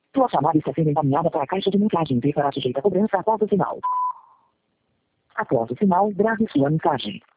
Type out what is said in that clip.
Tua chamada está sendo encaminhada para a caixa de mensagem e será sujeita a cobrança após o sinal. Após o sinal, grave sua mensagem.